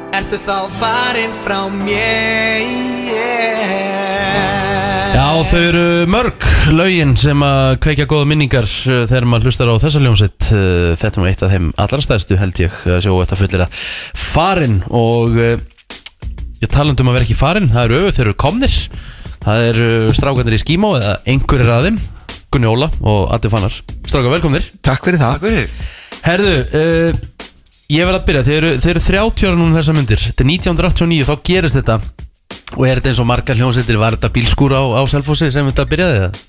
Ertu þá farin frá mér? Já, þau eru mörg lögin sem að kveikja góða minningar þegar maður hlustar á þessa hljómsveit. Þetta var eitt af þeim allra stærstu held ég að sjá þetta fullir að farin og ég talandi að vera ekki farin, það eru þeir eru komnir. Það eru strákarnir í Skímó eða einhverjir af þeim, Gunni Óla og Addi Fannar. Strákar, velkomnir. Takk fyrir það. Takk fyrir. Herðu, ég verð að byrja, þeir eru 30 ára núna þessa myndir. Þetta er 1989, þá gerist þetta. Og er þetta eins og margar hljómsveitir, var þetta bílskúr á Selfossi sem þetta byrjaði það?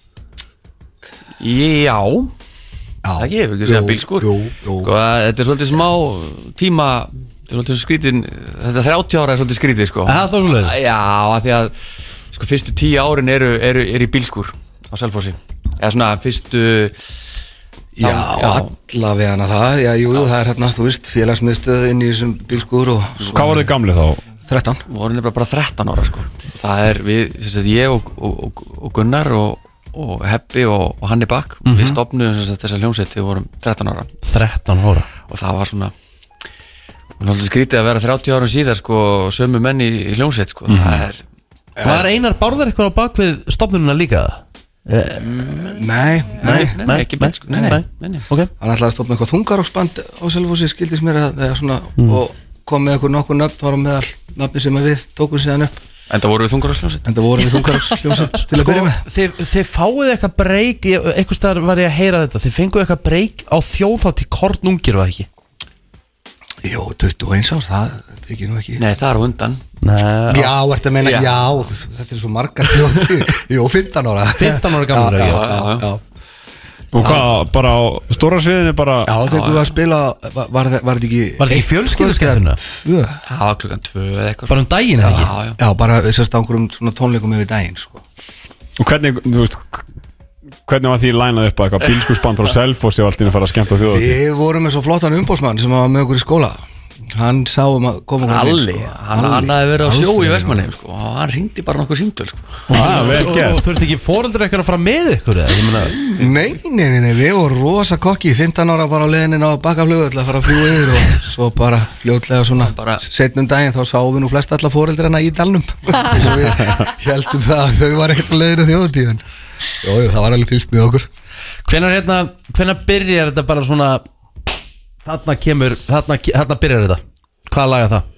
Já. Það ekki, ég vil ekki segja bílskúr. Jú. Þetta er svolítið smá tíma, þetta er svolítið skrítin, þetta 30 ára er svolítið skrítið sko. Það þá svolítið? Já, af því að sko fyrstu 10 árin eru í bílskúr á Selfossi. Eða svona fyrstu... Já, allavega það. Já, jú, það er hérna, þú veist, félagsmiðstöð inn í þessum bílskúr og... Hvað var þið gamli þá? 13. Við vorum nefnilega bara 13 ára sko. Það er við, ég og Gunnar og Heppi og Hanni Bakk, við stofnuðum þessa hljómsveit, við vorum 13 ára. 13 ára? Og það var svona skrítið að vera 30 árum síðar sko, sömu menn í hljómsveit sko. Var Einar Bárðar eitthvað á bakvið stofnununa líka? Nei, ekki beint sko. Nei. Okay. Hann ætlaði að stofna eitthvað þungarokksband á Selfossi, skildist mér að það er svona og kom með nokkur nöfn, var á meðal nafni sem við tókum síðan upp. Enda vorum við þungarokkshljómsveit til að byrja með. Þið fáið eitthvað breyk, einhvers staðar var ég að heyra þetta, þið fenguð eitthvað breyk á þjóðhátt í Kornungir, var ekki? Jó, 21 árs, það þykir nú ekki. Nei, það er undan. Já, ertu að meina, já, þetta er svo margar þjóðtíð. Jó, 15 ára. 15 ára gamla, já. Og hvað, bara á stóra sviðinu bara... Já, fengum við að spila, var þetta ekki... Var þetta ekki fjölskylduskemmtuna? Það var klukkan 2 eða eitthvað. Bara daginn eða ekki? Já, bara þessast á einhverjum svona tónleikum yfir daginn, sko. Og hvernig, þú veist, hvernig var því lænað upp að eitthvað bílskúrsband frá Selfossi og allt inn að fara að skemmta á þjóðhátíð? Við vorum með svo flottan umbóðsmann sem var með okkur í skóla. Hann sá að koma Alli, hann hafði verið á sjó í Vestmannaeyjum sko, og hann hringdi bara nokkur símtöl sko. Og þurfti ekki foreldrar eitthvað að fara með ykkur? Nei, við vorum rosa kokki 15 ára bara á leiðinni á Bakkaflugvöll að fara að fljúga yfir og svo bara fljótlega svona seinum daginn þá sáum við nú flest alla foreldrarna í dalnum eins og við heldum það að þau var ekkert á leiðinu þjóðhátíð. Jú, það var alveg fylgst með okkur. Hvenær byrjar þetta bara svona Þarna byrjar þetta. Hvað laga það?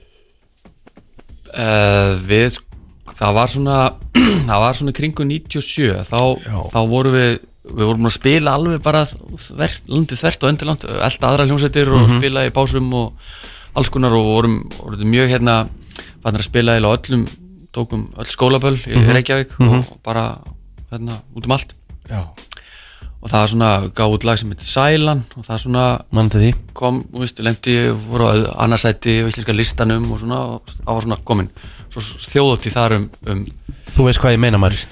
Það var svona kringu 97. Þá vorum við vorum að spila alveg bara landið þvert og endurland, elda aðra hljómsveitir og spila í pásum og alls konar og vorum mjög að spila í öllum, tókum öll skólaböll í Reykjavík og bara út allt. Já. Og það var svona gáð út lag sem heitir Sælan og það svona kom, lendi voru á annarsæti á íslenska listanum og svona og það var svona komin svo þjóðhátíð þar Þú veist hvað ég meina maður?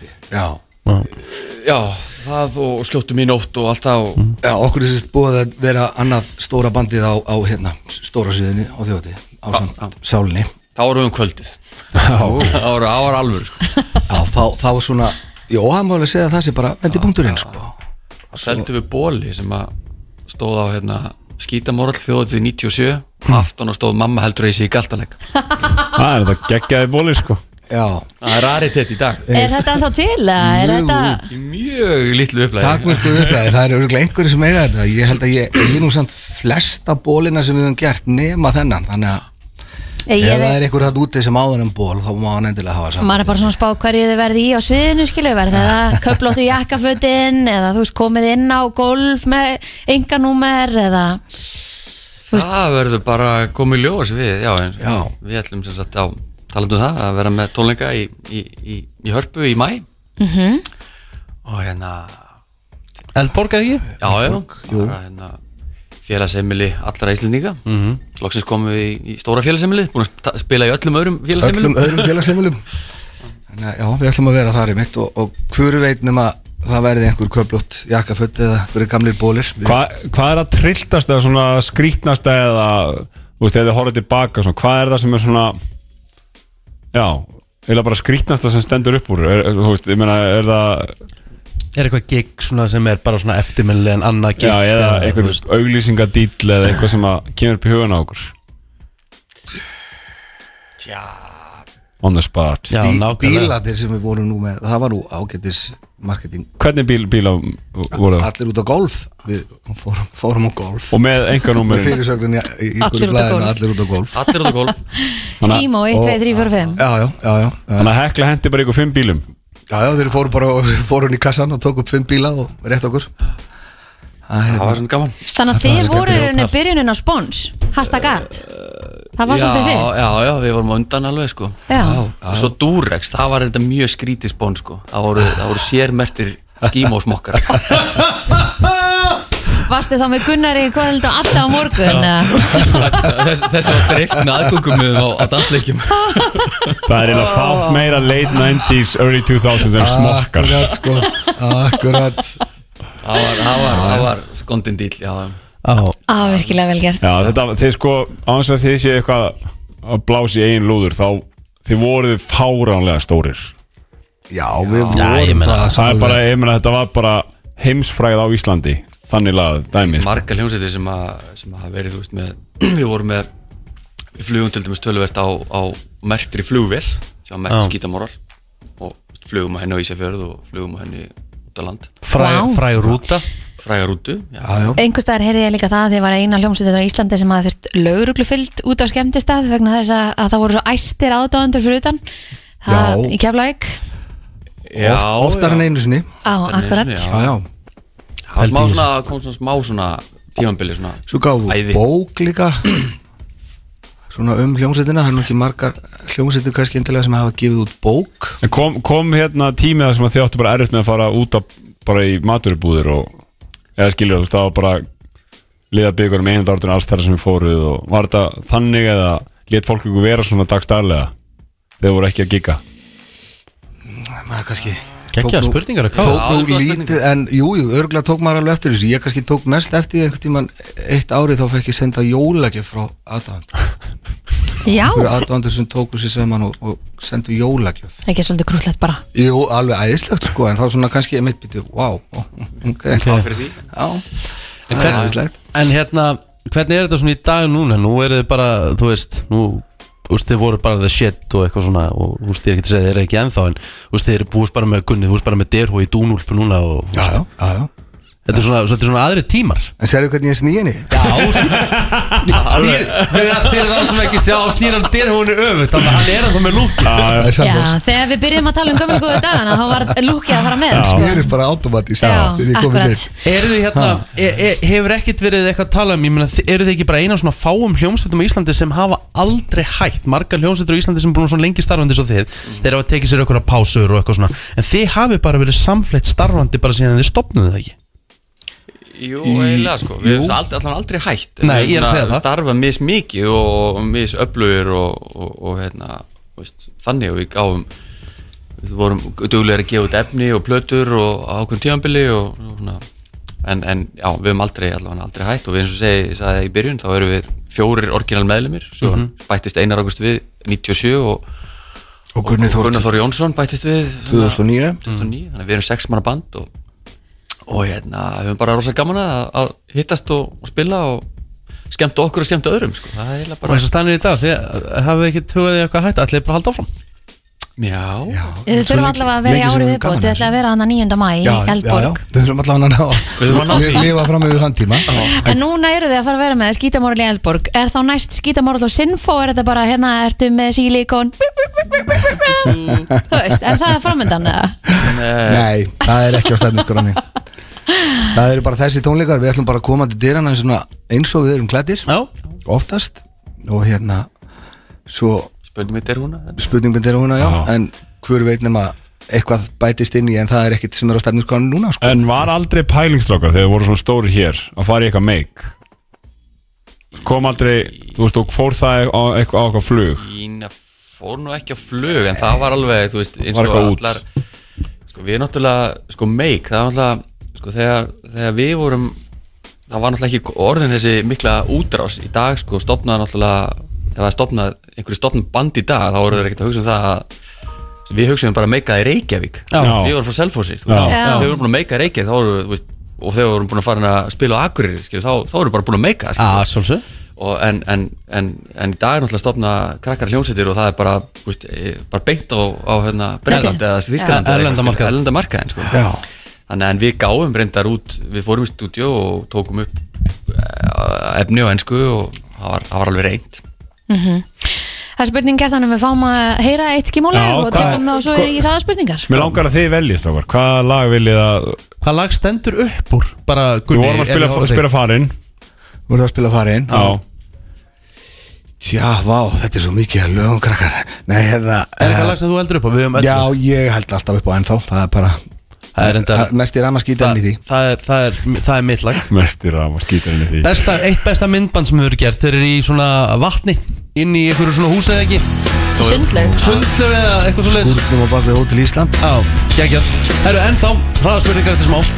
Já, það og sljóttum í nótt og allt það Já, okkur er þessi búið að vera annað stóra bandið á stóra sviðinu á þjóðhátíð á Sálinni. Þá vorum við kvöldið. Það var alvöru sko. Já, þá var svona það má alveg segja að það sé bara vendipunkturinn sko. Það seldum við bóli sem að stóð á skítamórall þjóðhátíð 97 aftan og stóð mamma heldur reisi í galtaleg. Það er þetta geggjaði bóli sko. Já. Það er raritet í dag. Er þetta ennþá til? Mjög litlu upplæði. Takmörkuð upplæði, það eru örugglega einhverjir sem eiga þetta. Ég held að ég nú samt flesta bólina sem við höfum gert nema þennan, þannig að ef það er einhver það úti sem áður en ból þá má hann endilega hafa saman. Maður er bara svona spá hverju þið verði í á sviðinu skilur, verði það köflóttu jakkafötin eða þú veist komið inn á golf með enganúmer eða það verður bara komið ljós við við ætlum sem sagt á talandu það að vera með tónleika í Hörpu í maí og Eldborg ekki? Já, félagsheimili allra Íslendinga. Loksins komum við í stóra félagsheimili, búin að spila í öllum öðrum félagsheimilum. Já, við ætlum að vera þar í mitt og hverju veit nema það verði einhver köflótt jakkaföt eða einhverju gamlir bólir. Hvað er að trilltast eða svona skrítnast eða, þú veist, ef þið horfið tilbaka, svona, hvað er það sem er svona, eða bara skrítnasta sem stendur upp úr? Þú veist, ég meina, er það... Er eitthvað gig svona sem er bara svona eftirminnileg en annað gig? Já, eða einhver auglýsingadíll eða eitthvað sem að kemur upp í hugan á okkur. Já, On the spot. Já, nákvæmlega. Bílarnir sem við vorum nú með, það var nú ágætis marketing. Hvernig bíla voru það? Allir út á golf. Við fórum á golf. Og með enganúmerin? Með fyrirsögnin í ykkur blæðinu, allir út á golf. allir út á golf. Skímó 1, 2, 3, 4, 5. Já. Þannig að Hekla hendi bara ykkur 5 bílum? Já, þeir fóru í kassan og tók upp 5 bíla og rétt okkur. Það var svona gaman. Þannig að þið voru í rauninni byrjunin á spons #at. Það var svolítið þið. Já, við vorum á undan alveg sko. Já. Og svo Durex, það var þetta mjög skrítið spón sko. Það voru sérmertir skímósmokkar. Varstu þá með Gunnari í kvöld og alltaf á morgun? Þessi var dreift með aðgöngum á dansleikjum. Það er eiginlega fátt meira late 90s, early 2000s en smokkar. Akkurat sko, akkurat. Það var skondin díl, já. Virkilega vel gert. Já, þetta, þið sko, á þess að þið séu eitthvað að blási eigin lúður, þá þið voruð fáránlega stórir. Já, við vorum það. Það er bara, ég meina, þetta var bara heimsfræð á Íslandi, þannig lagað dæmi. Margar hljómsveitir sem hafa verið, þú veist, með, við vorum með, við flugum til dæmis töluvert á merktri flugvél, sem var merkt skítamoral, og flugum á henni á Ísafjörð og flugum á henni út á land. Fræg rúta. Fræga rútu, já. Einhvers staðar heyrði ég líka það að þið var eina hljómsveitur á Íslandi sem hafði þurft lögreglufylgd út á skemmtistað vegna þess að það voru svo æstir aðdáendur fyrir utan. Það í Keflavík. Oftar en einu sinni. Akkurat. Já. Það kom smá svona tímabili svona. Svo gáðu bók líka svona hljómsveitina, það er nú ekki margar hljómsveitur kannski endilega sem hafa gefið út bók. En kom hérna tímið sem að þið áttu bara erfitt með að fara út bara í maturubúðir og eða skilur þú veist, það var bara liða byggur með einandártunum alls þar sem við fóruð og var þetta þannig eða lét fólk ykkur vera svona dagstæðlega þegar voru ekki að gigga? Maður kannski Gekkjaðar spurningar að tók nú lítið, en örugglega tók maður alveg eftir þessu. Ég kannski tók mest eftir einhvern tímann eitt árið, þá fekk ég senda jólagjöf frá aðdáendur. Já. Aðdáendur sem tóku sér saman og sendu jólagjöf. Ekki svolítið krúllegt bara. Jú, alveg æðislegt sko, en þá svona kannski mitt býttu, ok. Fyrir því. Já, það er æðislegt. En hérna, hvernig er þetta svona í dag núna? Nú er þið bara, þú veist, þið voru bara the shit og eitthvað svona og þið er ekki að segja þið er ekki ennþá en þið eru búist bara með Gunni, þú veist bara með Derhó í Dúnúlpu núna og Já. Þetta er svona aðri tímar. En sérðu hvernig ég snýi henni? Já, fyrir þá sem ekki sjá snýr hann Derhóinu öfugt, þannig að hann er ennþá með lúki. Já, þegar við byrjum að tala um gömul góðu dagana þá var lúkið að fara með sko. Það er bara automatist. Já, akkurat. Eru þið hérna, hefur ekkert verið eitthvað að tala ég meina, eru þið ekki bara eina svona fáum hljómsveitum í Íslandi sem hafa aldrei hætt, margar hljómsveitur í Íslandi sem búin svona lengi starfandi svo þeir hafa tekið sér einhverja pásur og eitthvað svona, en þið hafi bara verið samfleytt starfandi bara síðan þið stofnuðu það ekki? Jú, eiginlega sko, við hefum allan aldrei hætt. Nei, ég er að segja það. Við starfa mismikið og misöflugir og hérna, veist, þannig og við vorum duglegir að gefa út efni og plötur og ákveðin tímabili og svona, en já, við hefum aldrei hætt og við eins og sagði í byrjun, þá erum við 4 orginal meðlimir, svo bættist Einar Ágúst við 97 og Gunnar Þór Jónsson bættist við 2009, þannig við erum 6 manna band og hérna, við höfum bara rosa gaman að hittast og spila og skemmta okkur og skemmta öðrum sko. Það er eiginlega bara... Og eins og stannir í dag, þið hafið ekki hugaði eitthvað hætt, ætlið bara að halda áfram? Já. Þið þurfum allavega að vera í árið viðbót, þið ætlið að vera hana 9. maí í Eldborg. Já, þið þurfum allavega að lifa fram yfir þann tíma. En núna eru þið að fara að vera með skítamóral í Eldborg. Er þá næst skítamóral og Sinfó, er þetta bara hérna, ertu með sílíkon? Þú veist, er það framöndan eða? Nei, það er ekki á stefnusgráni. Það eru bara þessi tónleikar, við ætlum bara að koma til dyrana eins og við erum klæddir, oftast, og hérna svo spurning með Derhóna, já, en hver veit nema eitthvað bætist inn í, en það er ekkit sem er á stefnusgráni núna sko. En var aldrei pælingsstrákar þegar voru svona stóri hér að fara í eitthvað meik? Kom aldrei, þú veist, og fór það á eitthvað flug? Ína fór nú ekki á flug, en það var alveg, þú veist, eins og allar sko, við náttúrulega, sko meik, það var náttúrulega sko, þegar við vorum, það var náttúrulega ekki orðin þessi mikla útrás í dag, sko, stofnaði náttúrulega, ef það stofnaði einhverju stofnum band í dag, þá voru þeir ekkert að hugsa það að við hugsaðum bara að meikaði Reykjavík. Við vorum frá Selfossi, þegar við vorum búin að meikaði Reykjavík, þá voru, þú veist, og þegar við vorum búin að fara að spila á Akureyri, þá voru bara búin að meika, en í dag náttúrulega stofna krakkar hljómsveitir og það bara beint á Breitlandi eða Þýskalandi erlenda markaðin sko. Þannig en við gáum reyndar út, við fórum í stúdíó og tókum upp efni á ensku og það var alveg reynt. Það er spurning Kjartan, við fáum að heyra eitt skímólag og tökum það og svo í hraðaspurningar. Mér langar að þið veljið strákar, hvaða lag viljið að... Hvaða lag stendur upp úr? Bara Við vorum að spila Farinn. Voruð að spila Farinn? Tja, vá, þetta er svo mikið að lögum krakkar. Nei, Er það lag sem þú heldur upp á? Já, ég held alltaf upp á ennþá. Það er bara mest í ramaskítarinn í því. Það er mitt lag. Mest í ramaskítarinn í því. Eitt besta myndband sem við höfum gert. Þeir eru í svona vatni inn í einhverju svona hús eða ekki. Sundlaug eða eitthvað svo leiðis. Skúrnum á bak við Hótel Ísland. Já, geggjað. Herru, ennþá hraðaspurningar eftir smá.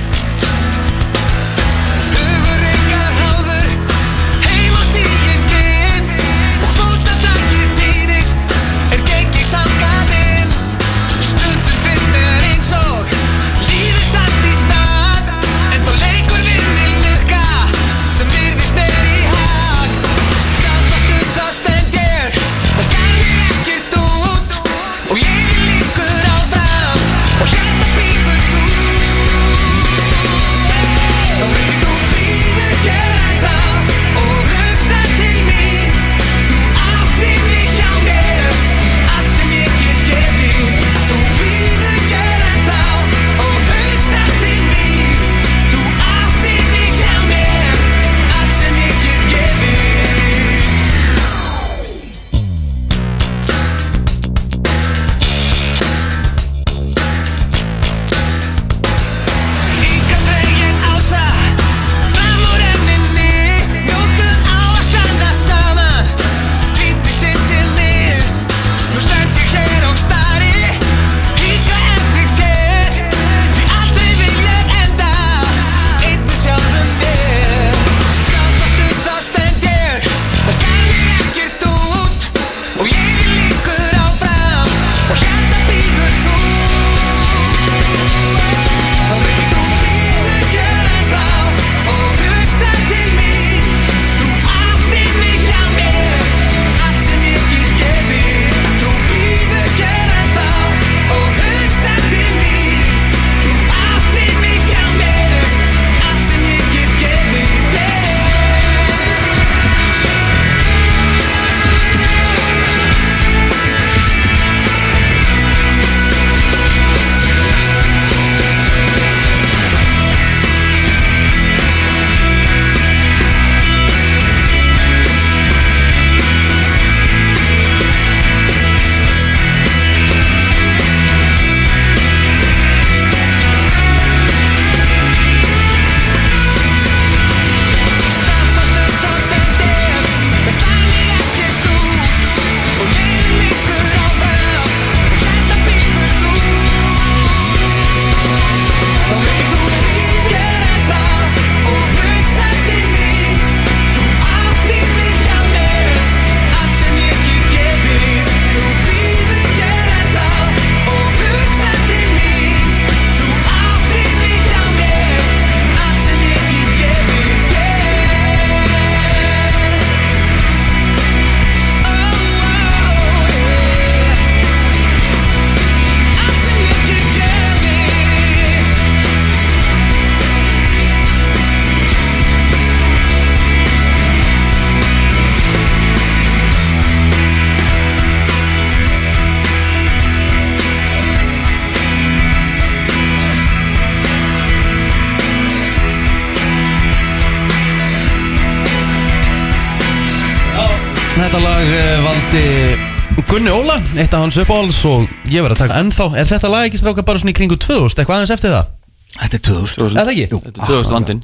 Þetta lag valdi Gunni Óla, eitt af hans uppáhalds og ég verið að taka ennþá. Er þetta lag ekki stráka bara svona í kringu 2000, eitthvað aðeins eftir það? Þetta er 2000. Er það ekki? Jú, þetta er 2000 vandinn.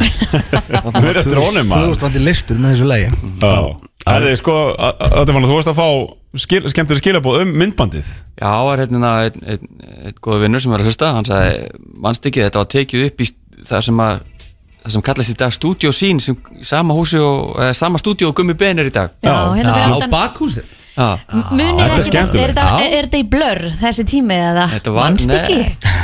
Það er eftir honum 2000 vandinn listur með þessu lagi. Það er sko, þú varst að fá skemmtilega skilabóð myndbandið. Já, það var hérna einn góða vinnur sem var að hlusta. Hann sagði, manst ekki, þetta var tekið upp í það sem kallast í dag Studio Scene, sem sama húsi og sama stúdíu og Gummi Ben er í dag. Já, hérna fyrir á bakhúsið. Munið þetta er skemmtilegt. Er þetta í blur þessi tími eða? Þetta var, Manstu ekki?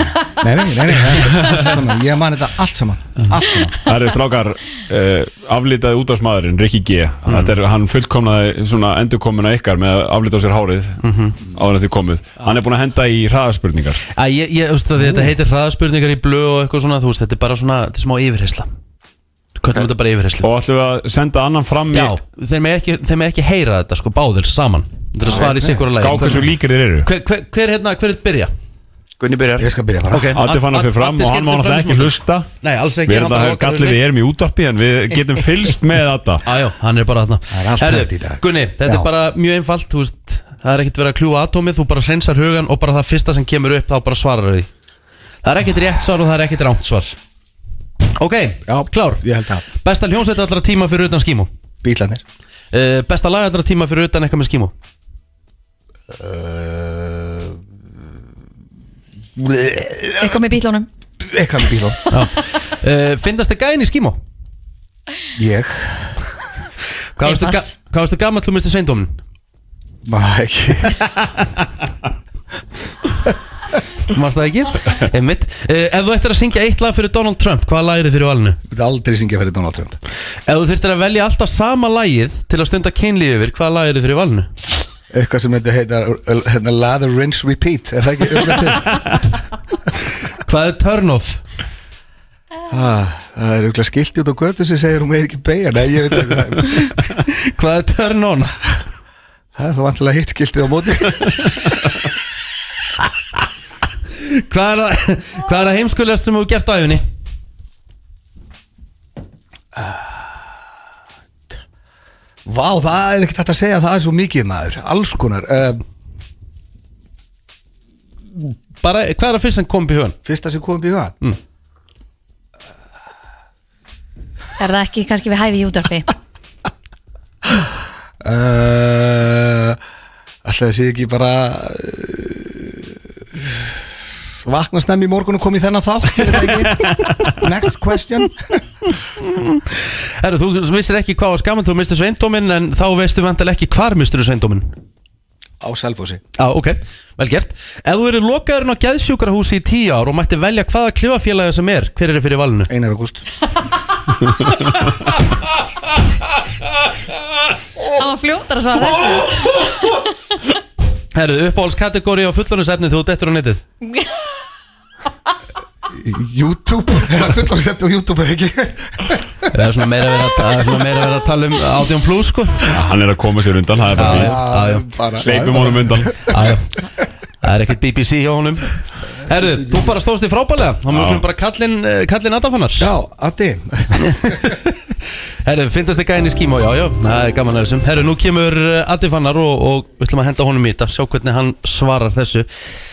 Nei, ég man þetta allt saman. Það eru strákar aflitaði útvarpsmaðurinn Rikki G. Þetta er hann fullkomnaði svona endurkomuna ykkar með að aflita á sér hárið áður en þið komuð. Hann er búin að henda í hraðaspurningar. Þetta heitir hraðaspurningar í blöð og eitthvað svona, þú veist, þetta er bara svona, þetta er smá yfirheysla. Köllum þetta bara yfirheyslu. Og ætlum við að senda annan fram í... Já, þeir með ekki heyra þetta sko, báðir saman. Þetta er að svara í sig hvora lagi. Gá hversu líkir þeir eru. Hver er byrja? Gunni byrjar. Ég skal byrja bara. Addi fann að fyrir fram og hann má náttúrulega ekki hlusta. Nei, alls ekki. Við erum í útvarpi en við getum fylgst með þetta. Já, hann er bara þarna. Það er allt hægt í dag. Gunni, þetta er bara mjög einfalt, þú veist, það er ekkert verið að kljúa atómið, þú bara hreinsar hugan og bara það fyrsta sem kemur upp þá bara svarar því. Það er ekkert rétt svar og það er ekkert rangt svar. Ok, klár. Ég held það. Besta hljómsveit allra tíma fyrir utan Skímó. Bítlarnir. Besta lag allra tíma fyrir utan eitthvað með Skímó. Eitthvað með bílunum. Eitthvað með bílunum. Finnast þið gæðin í Skímó? Ég. Hvað varstu gamall þú misti sveindómin? Maður ekki. Mást það ekki? Einmitt. Ef þú ættir að syngja eitt lag fyrir Donald Trump, hvaða lag er þið fyrir valinu? Ég myndi aldrei syngja fyrir Donald Trump. Ef þú þurftir að velja alltaf sama lagið til að stunda kynlífi yfir, hvaða lag er þið fyrir valinu? Eitthvað sem heitir Lather, Rinse, Repeat. Er það ekki auðvitað til? Hvað er turn off? Það er auðvitað skilti út á götu sem segir hún ekki beigja. Nei, ég veit ekki. Hvað er turn on? Það er þá vantilega hitt skiltið á móti. Hvað er það heimskulegast sem þú gert á æfinni? Vá, það er ekkert hægt að segja. Það er svo mikið maður. Alls konar. Bara, hvað er það fyrst sem kom upp í hugan? Fyrsta sem kom upp í hugan? Er það ekki kannski við hæfi í útvarpi? Alltaf það sé ekki bara vakna snemmi í morgun og kom í þennan þátt. Ég veit það ekki. Next question. Herru, þú vissir ekki hvað var skaman þú misti sveindóminn, en þá veistu vantilega ekki hvar mistur sveindóminn. Á Selfossi. Ok, vel gert. Ef þú eru lokaðurinn á geðsjúkrahúsi í 10 ár og mætti velja hvaða klifafélagi sem er, hver er þið fyrir valinu? Einar Ágúst. Það var fljótar að svara þessu. Herru, uppáhaldskategóri á fullorðinsefni þú dettur á netið? YouTube. Það er fullorðinsefni á YouTube eða ekki? Það er svona meira verið að tala um 18+, sko. Hann er að koma sér undan, það er bara hleypum honum undan. Það er ekkert BBC hjá honum. Herru, þú bara stóðst í frábælega. Þá mjög bara kallinn Addafannar. Já, Addi. Herru, finnast þið gæðin í Skímó? Já, það er gaman að þessum. Herru, nú kemur Addafannar og við ætlum að henda honum í þetta. Sjá hvernig hann svarar þessu.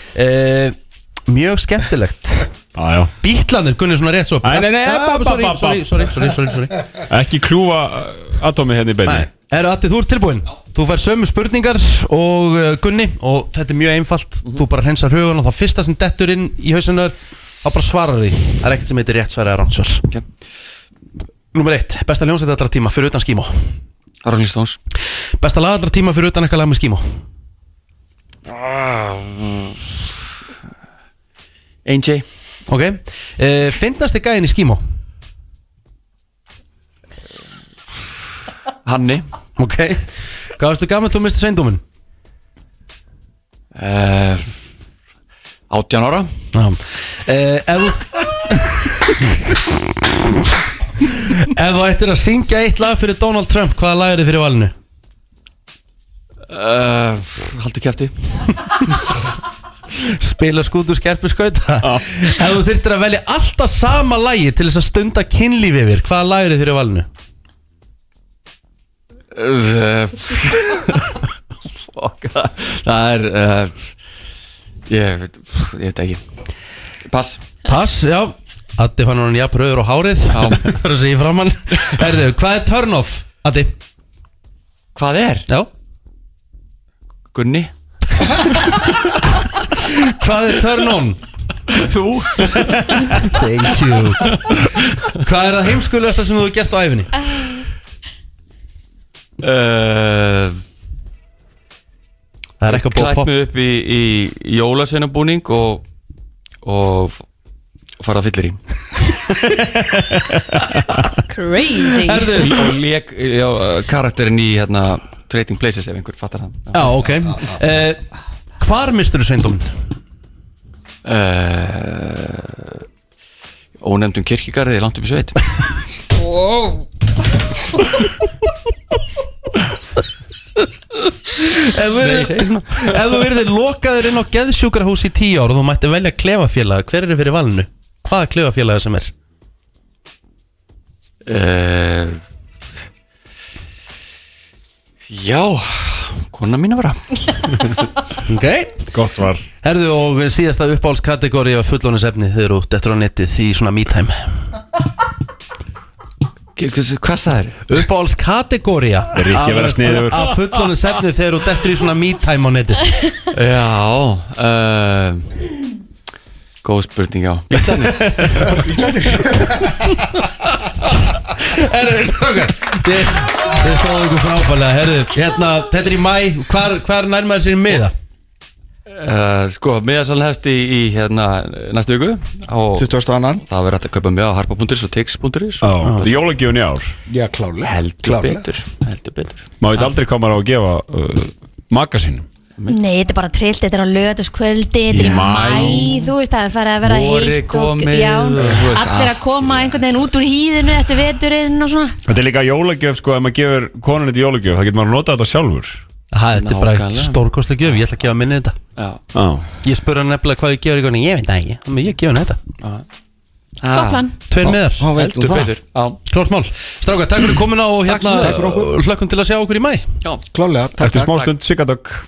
Mjög skemmtilegt. Bítlarnir, Gunni svona rétt svo. Sorry. Ekki kljúa atómi hérna í beinni. Herru, Addi, þú ert tilbúinn. Þú fær sömu spurningar og Gunni og þetta er mjög einfalt. Þú bara hreinsar hugan og það fyrsta sem dettur inn í hausunar, þá bara svarar því. Það er ekkert sem heitir rétt svar eða rangt svar. Númer 1, besta hljómsveit allra tíma fyrir utan Skímó. Rolling Stones. Besta lag allra tíma fyrir utan eitthvað lag með Skímó. AJ. Ok, finnast þið gæðin í Skímó? Hanni. Ok, hvað varstu gamall þú misti sveindóminn? 18 ára. Ef þú ættir að syngja eitt lag fyrir Donald Trump, hvaða lag er þið fyrir valinu? Haldu kjafti. Spila skútur skerpu skauta. Ef þú þyrftir að velja alltaf sama lagi til þess að stunda kynlífi yfir, hvaða lag er þið fyrir valinu? Það er ég veit ekki. Pass, já. Addi fann hann jafn rauður á hárið. Það er að segja framann. Herðu, hvað er turn off, Addi? Hvað er? Já. Gunni. Hvað er turn on? Þú. Thank you. Hvað er það heimskulegasta sem þú hefur gert á æfinni? Það er eitthvað búið Klætt mig upp í jólasveinabúning og fara að fyllir í Crazy og lék karakterinn í Trading Places ef einhver fattar það. Já, ok Hvar mistur þú sveindóminn? Ónefndum kirkjugarði langt upp í sveit. Ef þú verður lokaður inn á geðsjúkrahús í 10 ár og þú mætti velja klefafélaga, hver er fyrir valinu? Hvaða klefafélaga sem er? Já, kona mín að vera. Ok, Gott var. herðu og síðasta uppáhaldskategóri af fullónisefni þeir eru dettur á netið í svona me-time. Hvað sagðir? Uppáhaldskategória Rikki að vera sniðugur. af fullónisefni þeir eru dettur í svona me-time á netið. Já, góð spurning, já. Bílarnir. Herðu, strákar, þið stóðu ykkur frábælega. Herðu, þetta er í maí. Hvar nærmaður sér í miða? Sko, miðasalinn hefst í næstu viku og 22. það verður hægt að kaupa með á harpa.is og tix.is. Það er jólagjöfun í ár. Já, klálega. Heldur betur. Má veit aldrei hvað maður á að gefa magasínum. Nei, þetta er bara trillt, þetta er á laugardagskvöldi, þetta er í maí. maí, þú veist, það er farið að vera Vorið heitt og komið já, og þú veist, allir að koma einhvern veginn út úr hýðinu eftir veturinn og svona. Þetta er líka jólagjöf, sko, ef maður gefur konunni til jólagjöf, það getur maður að nota þetta sjálfur. Þetta er bara Nákvæmlega. stórkostlega gjöf. Ég ætla að gefa minni þetta. Já. Ég spurði hann nefnilega hvað ég gefur í koni. Ég veit það ekki, men ég gefa hann þetta. Gott plan. 2 miðar. Þá veit þú Heldur það. betur. Já. Klart mál. Strákar, takk fyrir komuna og Takk fyrir okkur. hlökkum til að sjá okkur í maí. Já. Klálega, takk, Eftir takk. smástund, Sigardök.